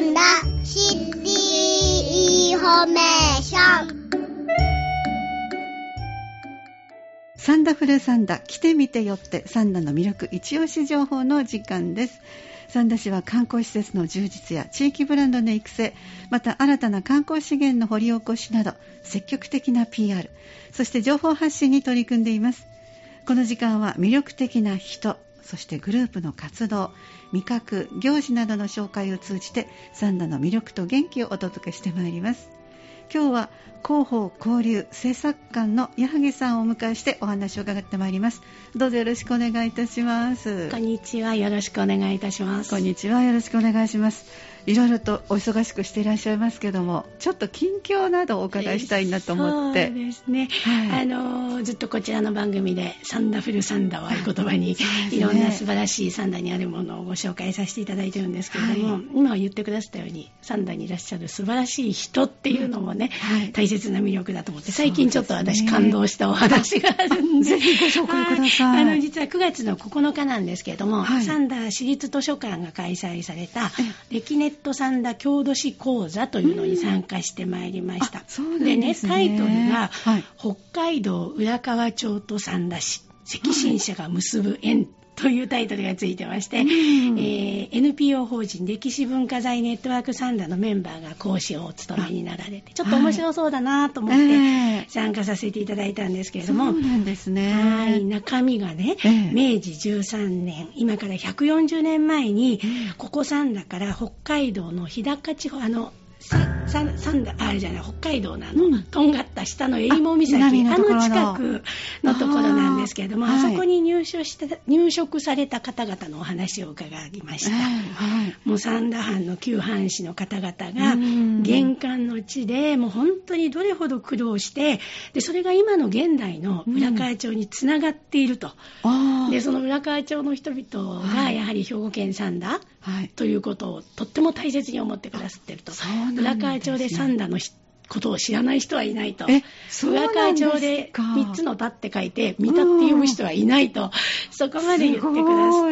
ンダシティインフォメーション。 サンダフルサンダ来てみてよってサンダの魅力一押し情報の時間です。三田市は観光施設の充実や地域ブランドの育成、また新たな観光資源の掘り起こしなど積極的な PR、 そして情報発信に取り組んでいます。この時間は魅力的な人、そしてグループの活動、味覚、行事などの紹介を通じて三田の魅力と元気をお届けしてまいります。今日は広報交流制作官の矢作さんをお迎えしてお話を伺ってまいります。どうぞよろしくお願いいたします。 こんにちは、よろしくお願いいたします。 こんにちは、よろしくお願いします。いろいろとお忙しくしていらっしゃいますけども、ちょっと近況などお伺いしたいなと思って。 そうですね、はい、ずっとこちらの番組でサンダフルサンダを合言葉に、いろんな素晴らしいサンダにあるものをご紹介させていただいてるんですけれども、今言ってくださったようにサンダにいらっしゃる素晴らしい人っていうのもね、大切な魅力だと思って、最近ちょっと私感動したお話があるんで、 ぜひご紹介ください。 実は9月の9日なんですけれども、サンダ市立図書館が開催されたレキネットサンダ郷土史講座というのに参加してまいりました。 でね、タイトルが、北海道浦河町と三田市赤新社が結ぶ縁というタイトルがついてまして、NPO 法人歴史文化財ネットワークサンダのメンバーが講師をお務めになられて、ちょっと面白そうだなと思って参加させていただいたんですけれども、 そうなんですね。 中身がね、明治13年、今から140年前に、ここサンダから北海道の日高地方、サンダあれじゃない、北海道のとんがった下のえりも岬、近くのところなんですけれども、あそこに入植された方々のお話を伺いました。もうサンダ藩の旧藩士の方々が玄関の地でもう本当にどれほど苦労して、でそれが今の現代の浦河町につながっていると。でその浦河町の人々がやはり兵庫県サンダということをとっても大切に思ってくださっていると。浦河町でサンダのことを知らない人はいないと。浦河町で3つの田って書いて三田って呼ぶ人はいないと、そこまで言ってくださって、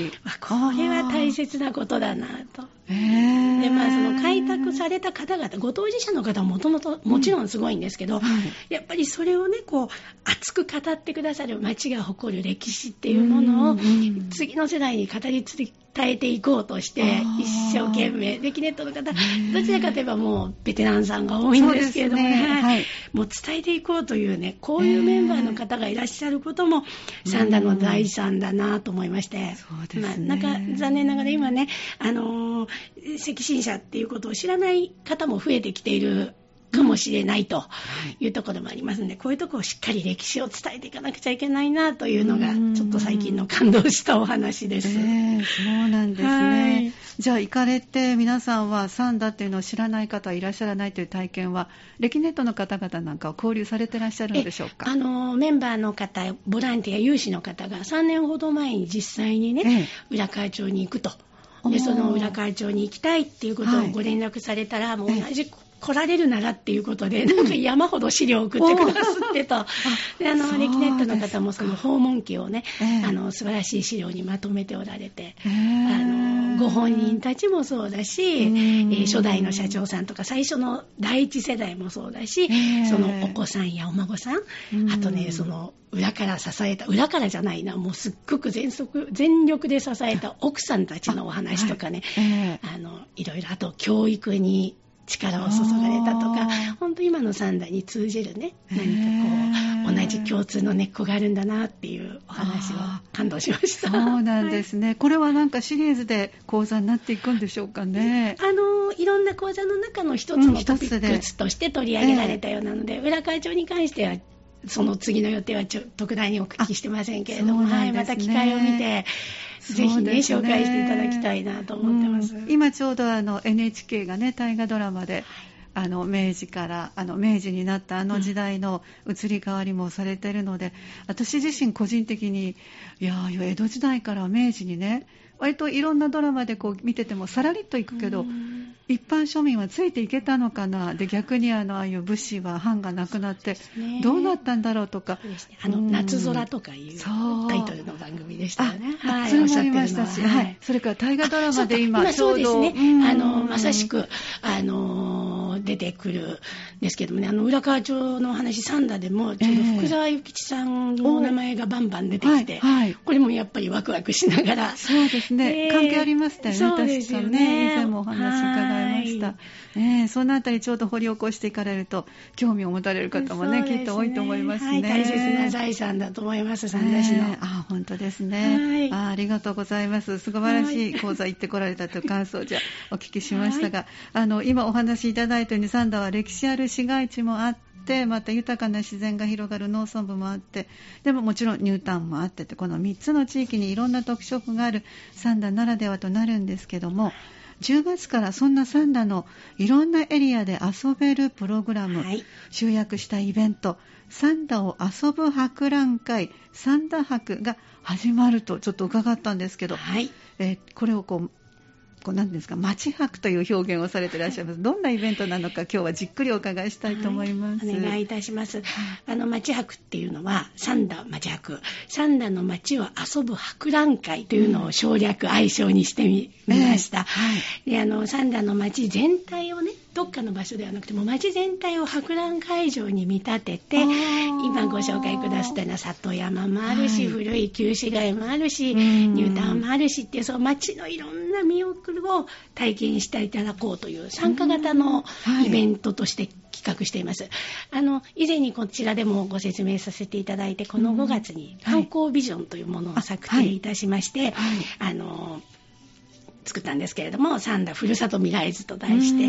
これは大切なことだなと。でその開拓された方々、ご当事者の方はもともともちろんすごいんですけど、やっぱりそれをねこう熱く語ってくださる町が誇る歴史っていうものを次の世代に語り伝えていこうとして一生懸命、レキネットの方どちらかといえばもうベテランさんが多いんですけれどもね、もう伝えていこうというね、こういうメンバーの方がいらっしゃることもサンダの財産だなと思いまして、なんか残念ながら今ね赤新社っていうことを知らない方も増えてきているかもしれないというところもありますので、こういうところをしっかり歴史を伝えていかなくちゃいけないなというのがちょっと最近の感動したお話です。 そうなんですね。じゃあ行かれて皆さんはサンダっていうのを知らない方はいらっしゃらないという体験はレキネットの方々なんかを交流されてらっしゃるんでしょうか？ メンバーの方、ボランティア有志の方が3年ほど前に実際にね、浦河町に行くと。でその浦河町に行きたいっていうことをご連絡されたら、もう同じ来られるならっていうことで、なんか山ほど資料を送ってくださってと。でレキネットの方もその訪問記をね、素晴らしい資料にまとめておられて、ご本人たちもそうだし、初代の社長さんとか最初の第一世代もそうだし、そのお子さんやお孫さん、あとねその裏から支えた、裏からじゃないな、もうすっごく全力で支えた奥さんたちのお話とかね、いろいろ、あと教育に力を注がれたとか、本当今のサンダに通じるね、何かこう同じ共通の根っこがあるんだなっていうお話を感動しました。 そうなんですね。これはなんかシリーズで講座になっていくんでしょうかね。 いろんな講座の中の一つのトピックスとして取り上げられたようなので、浦河町に関してはその次の予定は特大にお聞きしてませんけれども、また機会を見てぜひね紹介していただきたいなと思ってます。 今ちょうどNHK がね大河ドラマで明治から明治になった時代の移り変わりもされているので、私自身個人的に江戸時代から明治にね割といろんなドラマでこう見ててもさらりといくけど、 一般庶民はついていけたのかな、で逆にああいう武士は藩がなくなってどうなったんだろうとか、 夏空とかいうタイトルの番組でしたよね。 それもありましたし、それから大河ドラマで今ちょうどそうですね、まさしく出てくるんですけどもね、浦河町の話三田でもちょうど福沢諭吉さんの名前がバンバン出てきて、これもやっぱりワクワクしながら、 そうですね、関係ありましたよね。 そうですよね、 以前もお話伺いました。そのあたりちょうど掘り起こしていかれると興味を持たれる方もね、きっと多いと思いますね。 大切な財産だと思います、三田市の。 本当ですね。ありがとうございます。素晴らしい講座行ってこられたという感想をじゃお聞きしましたが、今お話しいただいたように三田は歴史ある市街地もあって、また豊かな自然が広がる農村部もあって、でももちろんニュータウンもあってこの3つの地域にいろんな特色がある三田ならではとなるんですけども、10月からそんな三田のいろんなエリアで遊べるプログラム、集約したイベント、三田を遊ぶ博覧会、三田博が始まるとちょっと伺ったんですけど、これを何ですか、街博という表現をされていらっしゃいます。どんなイベントなのか今日はじっくりお伺いしたいと思います。 お願いいたします。街博っていうのは三田街博、三田の街を遊ぶ博覧会というのを省略愛称にしてみました。で三田の街全体をね、どっかの場所ではなくても街全体を博覧会場に見立てて、今ご紹介くださったような里山もあるし、古い旧市街もあるし、ニュータウンもあるしっていう、その街のいろんな魅力を体験していただこうという参加型のイベントとして企画しています。以前にこちらでもご説明させていただいて、この5月に観光ビジョンというものを策定いたしまして、作ったんですけれども、三田ふるさと未来図と題して、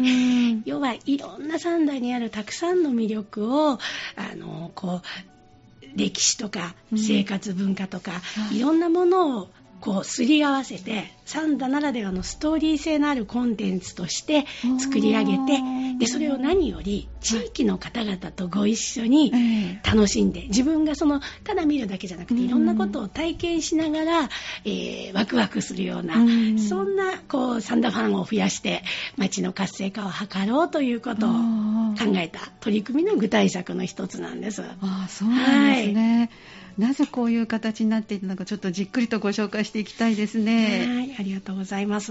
要はいろんな三田にあるたくさんの魅力を歴史とか生活文化とか、いろんなものをすり合わせて三田ならではのストーリー性のあるコンテンツとして作り上げて、でそれを何より地域の方々とご一緒に楽しんで、自分がただ見るだけじゃなくていろんなことを体験しながら、ワクワクするような、そんな三田ファンを増やして街の活性化を図ろうということを考えた取り組みの具体策の一つなんです。 そうなんですね。なぜこういう形になっているのか、ちょっとじっくりとご紹介していきたいですね。 ありがとうございます。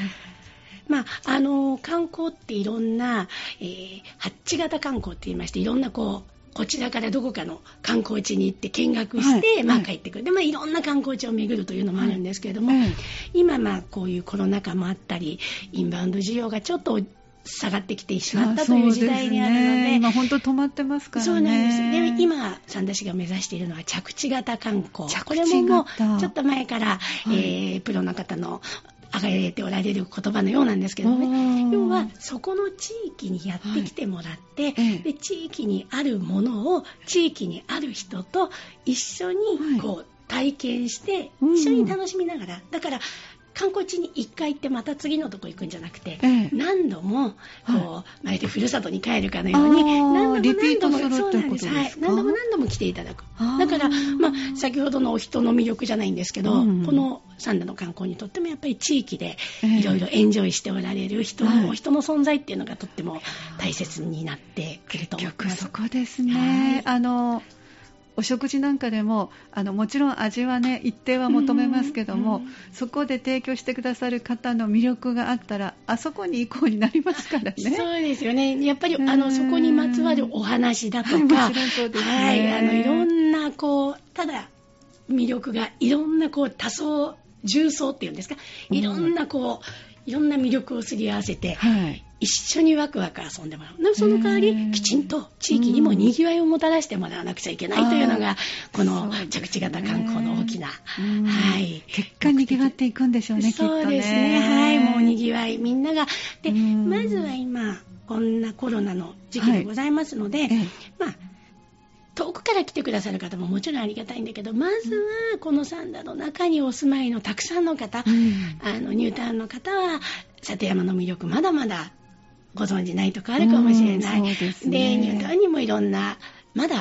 観光っていろんな、ハッチ型観光って言いまして、いろんなこちらからどこかの観光地に行って見学して、帰ってくる。で、いろんな観光地を巡るというのもあるんですけれども、今、こういうコロナ禍もあったり、インバウンド需要がちょっと下がってきてしまったという時代にあるので、 今本当止まってますからね。 そうなんです。で、今三田市が目指しているのは着地型観光。これももうちょっと前から、プロの方の挙げておられる言葉のようなんですけどね、要はそこの地域にやってきてもらって、で地域にあるものを地域にある人と一緒に体験して、一緒に楽しみながら、だから観光地に1回行ってまた次のとこ行くんじゃなくて、何度もまるでふるさとに帰るかのように何度も来ていただく。だから、先ほどのお人の魅力じゃないんですけど、この三田の観光にとってもやっぱり地域でいろいろエンジョイしておられる人の存在っていうのがとっても大切になってくると思います。 そこですね。お食事なんかでももちろん味はね一定は求めますけども、そこで提供してくださる方の魅力があったらあそこに行こうになりますからね。 そうですよね。やっぱりそこにまつわるお話だとか、もちろんそうですね。いろんなただ魅力がいろんな多層重層っていうんですか、いろんな魅力をすり合わせて、一緒にワクワク遊んでもらう。その代わりきちんと地域にもにぎわいをもたらしてもらわなくちゃいけないというのがこの着地型観光の大きな、 結果にぎわっていくんでしょうね。 そうですね。もうにぎわいみんながで、まずは今こんなコロナの時期でございますので、遠くから来てくださる方ももちろんありがたいんだけど、まずはこの三田の中にお住まいのたくさんの方、ニュータウンの方は里山の魅力まだまだご存じないとかあるかもしれない。で、ニュータウンにもいろんなまだ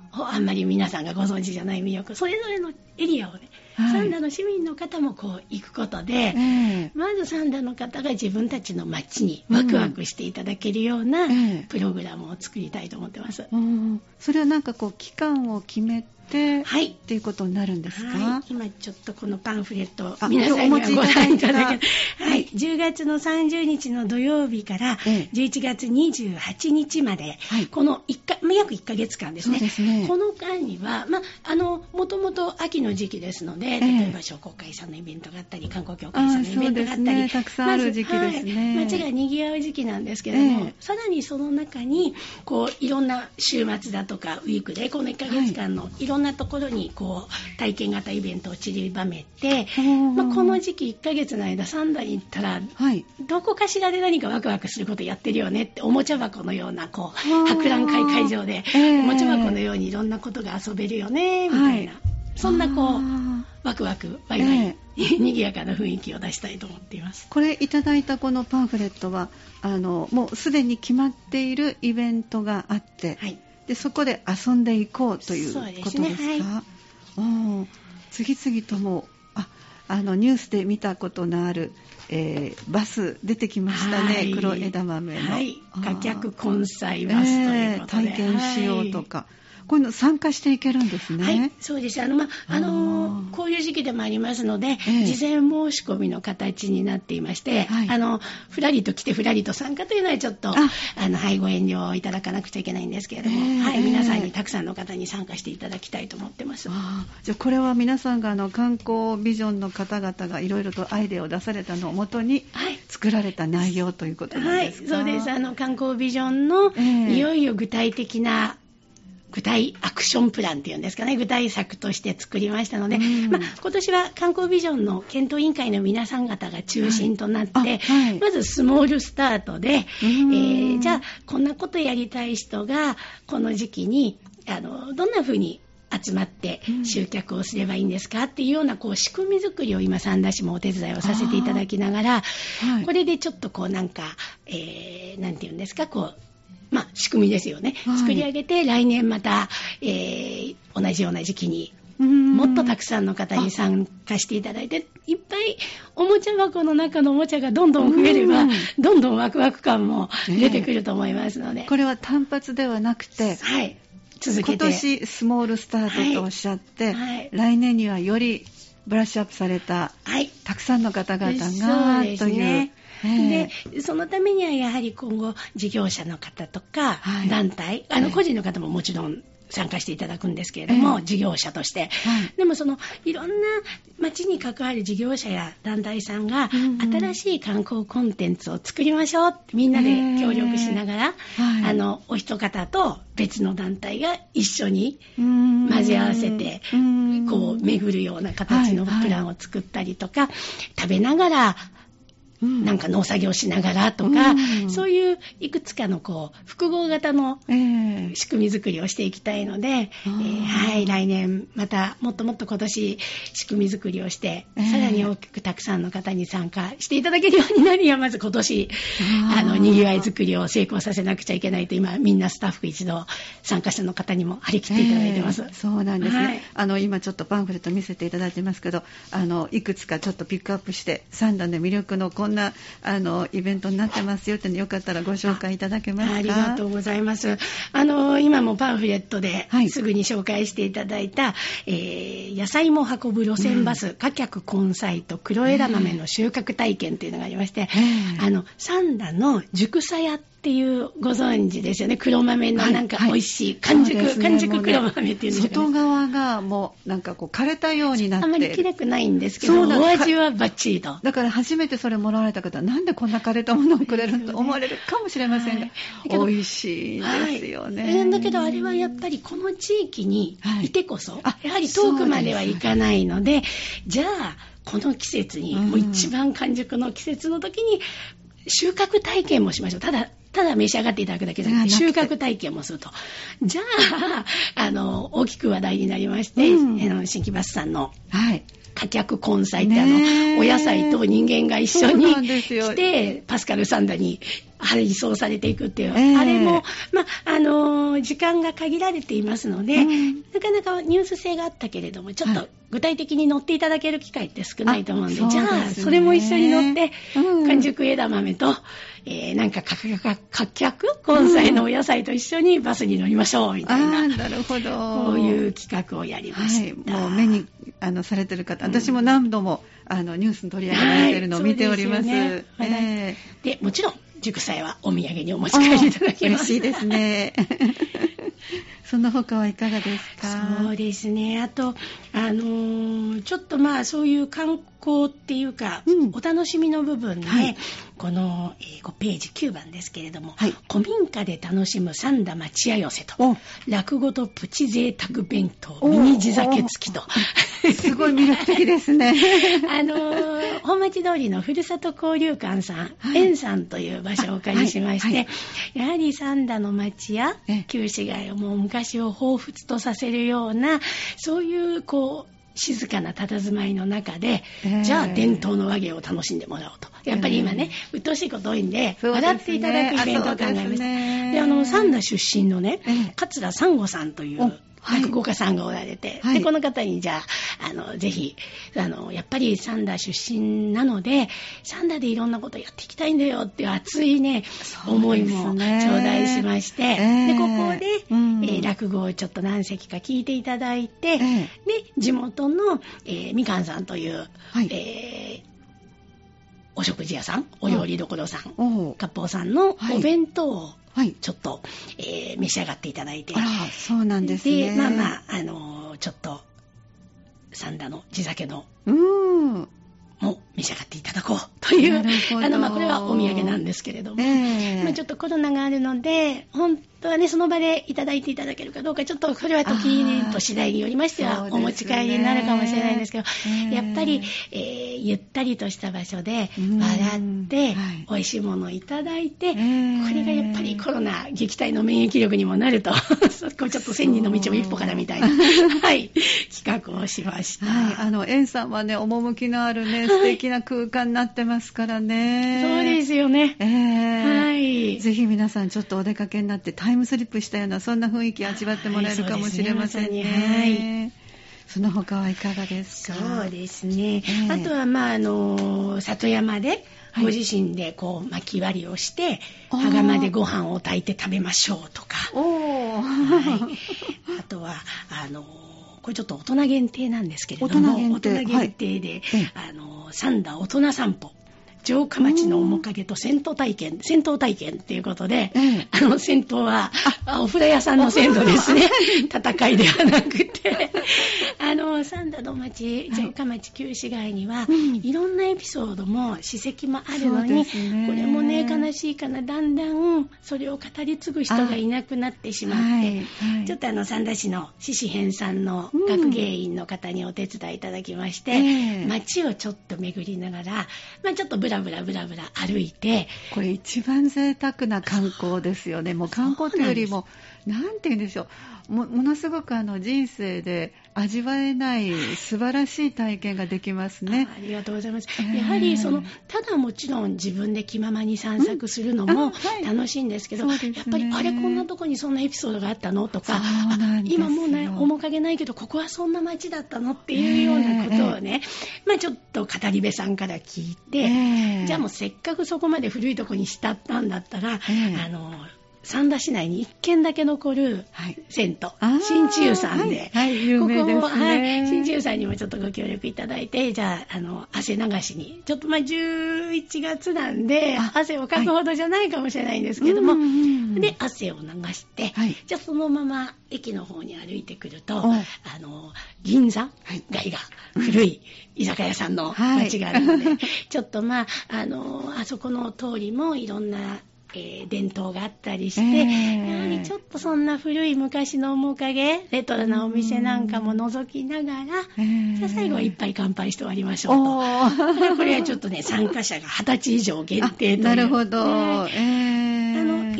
あんまり皆さんがご存知じゃない魅力、それぞれのエリアをね、三田の市民の方もこう行くことで、まず三田の方が自分たちの街にワクワクしていただけるようなプログラムを作りたいと思ってます。 それはなんかこう期間を決めてっていうことになるんですか？ はい、今ちょっとこのパンフレットを皆さんにはご覧いただける、はい、10月の30日の土曜日から11月28日まで、この約1ヶ月間ですね。そうですね。この間には、もともと秋の時期ですので、例えば商工会さんのイベントがあったり、観光協会さんのイベントがあったり、 たくさんある時期ですね。 街が賑わう時期なんですけれども、さらにその中にこういろんな週末だとかウィークでこの1ヶ月間のいろんなところにこう体験型イベントを散りばめて、この時期1ヶ月の間三田に行ったら、どこかしらで何かワクワクすることやってるよねって、おもちゃ箱のようなこう博覧会会場で、おもちゃ箱のようにいろんなことが遊べるよねみたいな、そんなこうワクワクワイワイ、賑やかな雰囲気を出したいと思っています。 これいただいたこのパンフレットはもうすでに決まっているイベントがあって、でそこで遊んでいこうということですか？次々ともニュースで見たことのある、バス出てきましたね。黒枝豆の、 貨客混載バスということで、 体験しようとか、こういうの参加していけるんですね。 そうです。こういう時期でもありますので、事前申し込みの形になっていまして、ふらりと来てふらりと参加というのはちょっとご遠慮をいただかなくちゃいけないんですけれども、皆さんにたくさんの方に参加していただきたいと思ってます。 じゃあこれは皆さんが観光ビジョンの方々がいろいろとアイデアを出されたのをもとに作られた内容ということなんですか？ そうです。観光ビジョンのいよいよ具体的な具体アクションプランっていうんですかね、具体策として作りましたので、今年は観光ビジョンの検討委員会の皆さん方が中心となって、まずスモールスタートで、じゃあこんなことやりたい人がこの時期にどんな風に集まって集客をすればいいんですかっていうようなこう仕組み作りを今三田市もお手伝いをさせていただきながら、これでちょっとこうなんていうんですか、こう仕組みですよね、作り上げて来年また、同じような時期にもっとたくさんの方に参加していただいて、いっぱいおもちゃ箱の中のおもちゃがどんどん増えれば、どんどんワクワク感も出てくると思いますので、 これは単発ではなくて、 続けて今年スモールスタートとおっしゃって、来年にはよりブラッシュアップされた、たくさんの方々がという。 でそのためにはやはり今後事業者の方とか団体、個人の方ももちろん参加していただくんですけれども、事業者として、でもそのいろんな町に関わる事業者や団体さんが新しい観光コンテンツを作りましょうってみんなで協力しながら、お一方と別の団体が一緒に混ぜ合わせてこう巡るような形のプランを作ったりとか、食べながらなんか農作業しながらとか、そういういくつかのこう複合型の仕組み作りをしていきたいので、来年またもっともっと今年仕組み作りをして、さらに大きくたくさんの方に参加していただけるようになるには、まず今年にぎわい作りを成功させなくちゃいけないと、今みんなスタッフ一同参加者の方にも張り切っていただいてます。 そうなんですね。今ちょっとパンフレット見せていただいてますけど、いくつかちょっとピックアップして三田の魅力のこんなイベントになってますよってよかったらご紹介いただけますか？ ありがとうございます。今もパンフレットですぐに紹介していただいた、野菜も運ぶ路線バス、貨客混載と黒枝豆の収穫体験というのがありまして、三田の熟さ屋っていうご存知ですよね。黒豆のなんか美味しい完熟黒豆っていうんですよね。 外側がもうなんかこう枯れたようになって、 あまりきれくないんですけど、お味はバッチリと。 だから初めてそれもらわれた方は、なんでこんな枯れたものをくれると思われるかもしれませんが、美味しいですよね。 だけどあれはやっぱりこの地域にいてこそ、やはり遠くまでは行かないので、じゃあこの季節に、もう一番完熟の季節の時に収穫体験もしましょう。ただ召し上がっていただくだけじゃなくて、収穫体験もすると。じゃあ、大きく話題になりまして、新規バスさんの、 貨客根菜ってお野菜と人間が一緒に来て、パスカル・サンダに配送されていくっていう、あれも、時間が限られていますので、なかなかニュース性があったけれども、ちょっと具体的に乗っていただける機会って少ないと思うんで、じゃあ、それも一緒に乗って、完熟枝豆と、なんか貨客根菜のお野菜と一緒にバスに乗りましょう、みたいな。 なるほど。 こういう企画をやりました。 もう目にされてる方、私も何度もニュースに取り上げられてるのを見ております。 で、もちろん、熟菜はお土産にお持ち帰りいただきます。 嬉しいですね。その他はいかがですか？ そうですね。あと、ちょっとそういう観光っていうか、お楽しみの部分で、この、5ページ9番ですけれども、古民家で楽しむ三田町屋寄せと、落語とプチ贅沢弁当、ミニ地酒付きと。 すごい魅力的ですね。 本町通りのふるさと交流館さん、円さんという場所をお借りしまして、やはり三田の町や旧市街をもう昔を彷彿とさせるような、そういう静かな佇まいの中で、じゃあ伝統の和芸を楽しんでもらおうと。やっぱり今ね、鬱陶しいこと多いんで、笑っていただくイベントを考えました。で、三田出身のね、桂三吾さんという落語家さんがおられて、で、この方にじゃあ、ぜひ、やっぱり三田出身なので、三田でいろんなことやっていきたいんだよっていう熱いね、思いも頂戴しまして、で、ここで、落語をちょっと何席か聞いていただいて、で、地元の、みかんさんという、お食事屋さん、お料理処さん、割烹さんのお弁当を、ちょっと、召し上がっていただいて。 そうなんですね。 で、ちょっと、三田の地酒の、も召し上がっていただこうという、これはお土産なんですけれども、ちょっとコロナがあるので、本当はね、その場でいただいていただけるかどうか、ちょっとこれは時と次第によりましては、お持ち帰りになるかもしれないんですけど、やっぱり、ゆったりとした場所で、笑って、美味しいものをいただいて、これがやっぱりコロナ撃退の免疫力にもなると、ちょっと千人の道も一歩からみたいな、企画をしました。 円さんはね、趣のあるね、素敵な空間になってますからね。 そうですよね。 ぜひ皆さんちょっとお出かけになってタイムスリップしたようなそんな雰囲気味わってもらえるかもしれませんね。その他はいかがですか？ そうですね。あとは里山でご自身で薪割りをして羽釜でご飯を炊いて食べましょうとか。あとはこれちょっと大人限定なんですけれども、大人限定で、三田大人散歩。城下町の面影と戦闘体験っていうことで、戦闘は、お風呂屋さんの銭湯ですね。戦いではなくて、三田の町、城下町旧市街には、いろんなエピソードも史跡もあるのに、これもね、悲しいかな、だんだんそれを語り継ぐ人がいなくなってしまって、ちょっと三田市の獅子編さんの学芸員の方にお手伝いいただきまして、町をちょっと巡りながら、ちょっとブラブラ歩いて、 これ一番贅沢な観光ですよね。もう観光というよりも、なんて言うんでしょう、ものすごく人生で味わえない素晴らしい体験ができますね。 ありがとうございます。やはりただもちろん自分で気ままに散策するのも楽しいんですけど、やっぱりあれこんなとこにそんなエピソードがあったのとか、今もう面影ないけどここはそんな街だったのっていうようなことをね、ちょっと語り部さんから聞いて、じゃあもうせっかくそこまで古いとこにしたったんだったら、三田市内に1軒だけ残る銭湯、新地湯さんで、 有名ですね。 ここも、新地湯さんにもちょっとご協力いただいて、じゃあ、汗流しに、ちょっと11月なんで、汗をかくほどじゃないかもしれないんですけども、で、汗を流して、じゃあそのまま駅の方に歩いてくると、銀座街が古い居酒屋さんの街があるので、ちょっとあそこの通りもいろんな伝統があったりして、やはりちょっとそんな古い昔の面影、レトロなお店なんかも覗きながら、じゃあ最後は一杯乾杯して終わりましょうと。これはちょっとね、参加者が20歳以上限定という。 なるほど。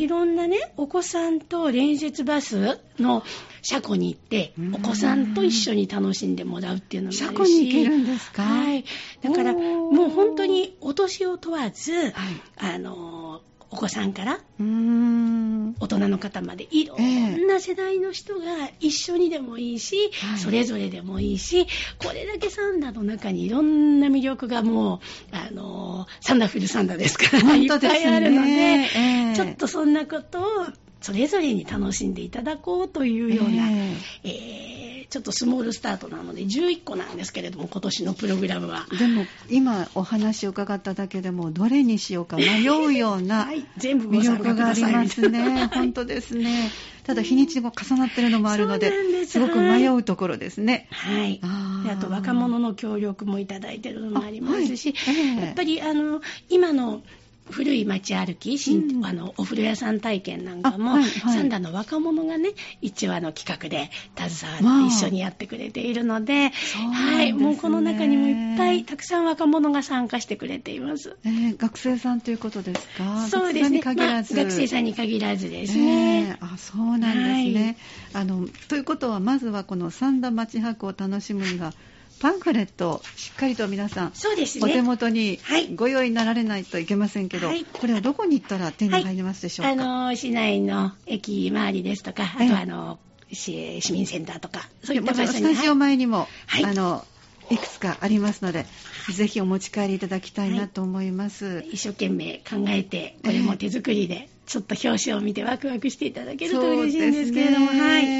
いろんなね、お子さんと連節バスの車庫に行って、お子さんと一緒に楽しんでもらうっていうのもあるし。 車庫に行けるんですか？ はい。だから、もう本当にお年を問わず、はい、お子さんから大人の方までいろんな世代の人が一緒にでもいいし、それぞれでもいいし、これだけサンダの中にいろんな魅力がもうサンダフルサンダですからいっぱいあるので、ちょっとそんなことをそれぞれに楽しんでいただこうというような、ちょっとスモールスタートなので11個なんですけれども、今年のプログラムは。 でも今お話を伺っただけでもどれにしようか迷うような全部魅力がありますね。本当ですね。ただ日にちも重なってるのもあるので、すごく迷うところですね。 はい。あと若者の協力もいただいてるのもありますし、やっぱり今の古い街歩き、お風呂屋さん体験なんかも、サンダの若者がね、一応企画で携わって一緒にやってくれているので、はい、もうこの中にもいっぱいたくさん若者が参加してくれています。 学生さんということですか？ そうですね。学生さんに限らずですね。 そうなんですね。ということは、まずはこのサンダ街泊を楽しむには、パンフレットをしっかりと皆さん、 そうですね、 お手元にご用意になられないといけませんけど、これはどこに行ったら手に入りますでしょうか？ 市内の駅周りですとか、あと市民センターとか、そういった場所に、 スタジオ前にも、いくつかありますので、ぜひお持ち帰りいただきたいなと思います。 一生懸命考えて、これも手作りで、ちょっと表紙を見てワクワクしていただけると嬉しいんですけれども、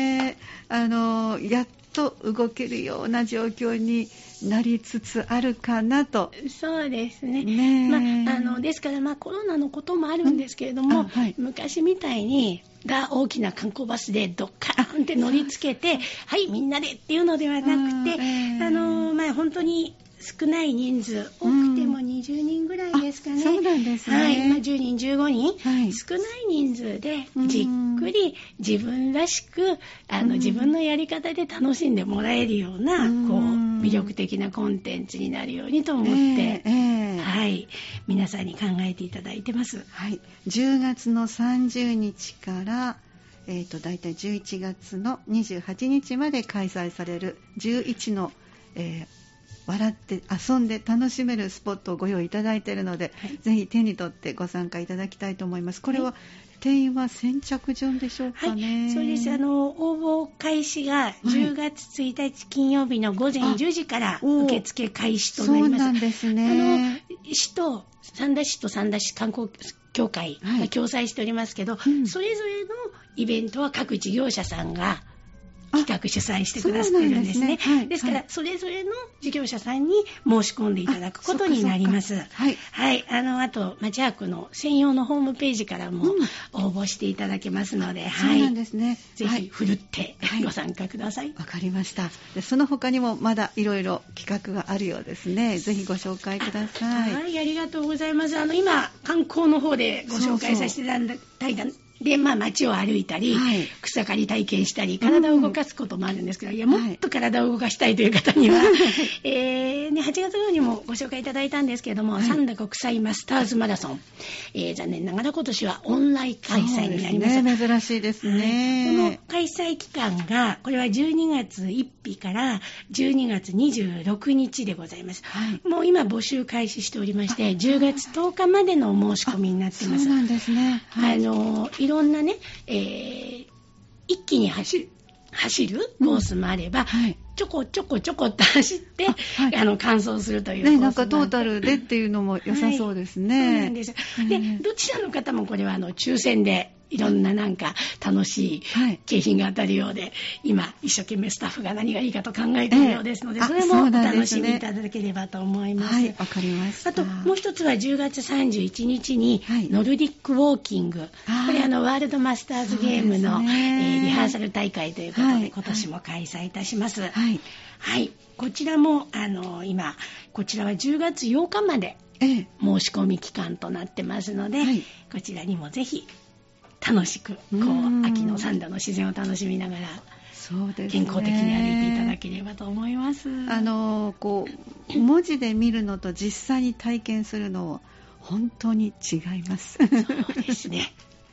やっと動けるような状況になりつつあるかなと。 そうですね。ですから、コロナのこともあるんですけれども、昔みたいに大きな観光バスでドッカーンって乗りつけて、はい、みんなでっていうのではなくて、本当に少ない人数、多くても20人ぐらいですかね。 そうなんですね。 はい、10人、15人、少ない人数でじっくり自分らしく、自分のやり方で楽しんでもらえるような、魅力的なコンテンツになるようにと思って、はい、皆さんに考えていただいてます。 はい、10月の30日から、だいたい11月の28日まで開催される11の、笑って遊んで楽しめるスポットをご用意いただいているので、ぜひ手に取ってご参加いただきたいと思います。これは、定員は先着順でしょうかね？ そうです。応募開始が10月1日金曜日の午前10時から受付開始となります。 そうなんですね。 三田市と三田市観光協会が共催しておりますけど、それぞれのイベントは各事業者さんが企画主催してくださってるんですね。ですから、それぞれの事業者さんに申し込んでいただくことになります。はい。あと、街泊の専用のホームページからも応募していただけますので、 そうなんですね。 ぜひ、ふるってご参加ください。 わかりました。その他にもまだいろいろ企画があるようですね。ぜひご紹介ください。 はい、ありがとうございます。今、観光の方でご紹介させていただいたで、街を歩いたり、草刈り体験したり、体を動かすこともあるんですけど、もっと体を動かしたいという方には、8月頃にもご紹介いただいたんですけれども、三田国際マスターズマラソン、残念ながら今年はオンライン開催になります。 珍しいですね。 この開催期間が、これは12月1日から12月26日でございます。もう今募集開始しておりまして、10月10日までのお申し込みになっています。 そうなんですね。 いろんなね、一気に走るコースもあれば、ちょこって走って、完走するというコースもなんかトータルでっていうのも良さそうですね。 そうなんです。で、どちらの方もこれは抽選で、いろんな楽しい景品が当たるようで、今一生懸命スタッフが何がいいかと考えているようですので、それもお楽しみいただければと思います。 わかります。 あともう一つは10月31日にノルディックウォーキング、これワールドマスターズゲームの、リハーサル大会ということで、今年も開催いたします。こちらも今こちらは10月8日まで申し込み期間となってますので、こちらにもぜひ楽しく秋の三田の自然を楽しみながら、健康的に歩いていただければと思います。 文字で見るのと実際に体験するのは本当に違います。 そうですね。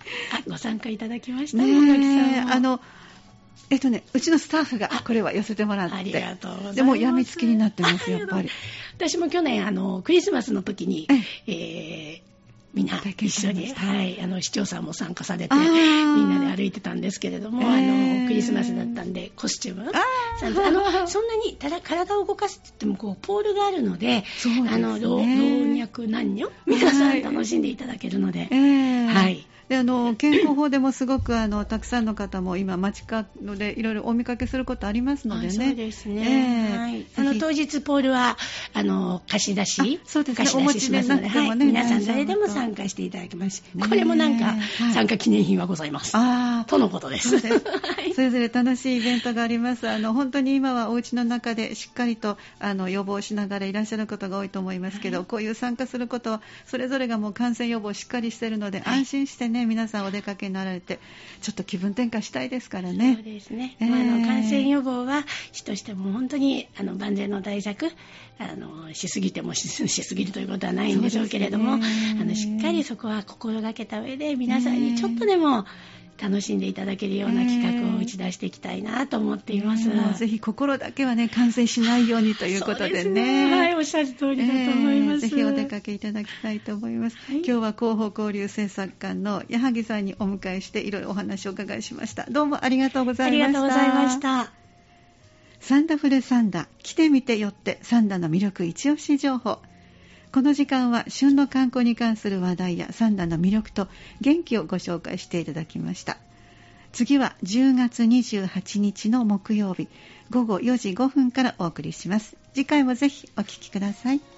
ご参加いただきましたね、村木さんも。 うちのスタッフがこれは寄せてもらって、 ありがとうございます。 でも病みつきになってますやっぱり。 私も去年クリスマスの時に、みんな一緒に、市長さんも参加されてみんなで歩いてたんですけれども、クリスマスだったんでコスチュームそんなに体を動かすって言ってもポールがあるので、老若男女皆さん楽しんでいただけるので、 で健康法でもすごくたくさんの方も今街角でいろいろお見かけすることありますのでね。 そうですね、当日ポールは貸し出ししますので、皆さん誰でも参加していただきます。これもなんか参加記念品はございます、とのことです。 それぞれ楽しいイベントがあります。本当に今はお家の中でしっかりと予防しながらいらっしゃることが多いと思いますけど、こういう参加することはそれぞれがもう感染予防しっかりしているので、安心してね、皆さんお出かけになられてちょっと気分転換したいですからね。 そうですね、感染予防は市としても本当に万全の対策しすぎてもしすぎるということはないんでしょうけれども、しっかりそこは心がけた上で皆さんにちょっとでも楽しんでいただけるような企画を打ち出していきたいなと思っています。 ぜひ心だけはね、感染しないようにということでね。 おっしゃる通りだと思います。 ぜひお出かけいただきたいと思います。今日は広報交流政策官の矢作さんにお迎えしていろいろお話をお伺いしました。どうもありがとうございました。 ありがとうございました。 サンダフルサンダ、来てみてよってサンダの魅力一押し情報。この時間は旬の観光に関する話題やサンダの魅力と元気をご紹介していただきました。次は10月28日の木曜日午後4時5分からお送りします。次回もぜひお聞きください。